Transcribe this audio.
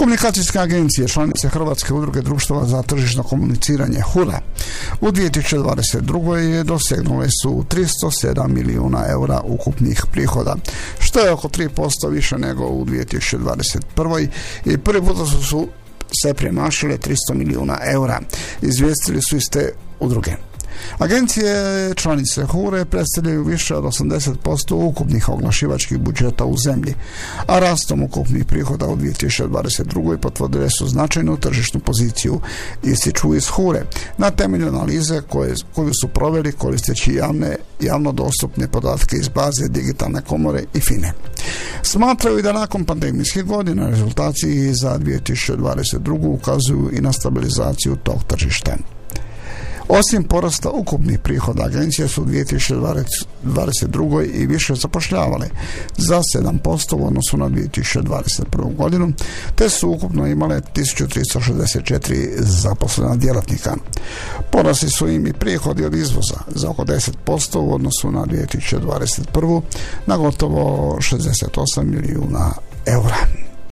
Komunikacijske agencije, članice Hrvatske udruge društava za tržišno komuniciranje HURA, u 2022. dosegnule su 307 milijuna eura ukupnih prihoda, što je oko 3% više nego u 2021. i prvi puta su se premašile 300 milijuna eura, izvijestili su iz te udruge. Agencije članice HURE predstavljaju više od 80% ukupnih oglašivačkih budžeta u zemlji, a rastom ukupnih prihoda u 2022. potvrdile su značajnu tržišnu poziciju, ističu iz HURE, na temelju analize koju su proveli koristeći javno dostupne podatke iz baze Digitalne komore i FINE. Smatraju da nakon pandemijskih godina rezultati za 2022. ukazuju i na stabilizaciju tog tržišta. Osim porasta ukupnih prihoda, agencije su u 2022. i više zapošljavale za 7% u odnosu na 2021. godinu, te su ukupno imale 1364 zaposlena djelatnika. Porasli su im i prihodi od izvoza za oko 10% u odnosu na 2021. na gotovo 68 milijuna eura.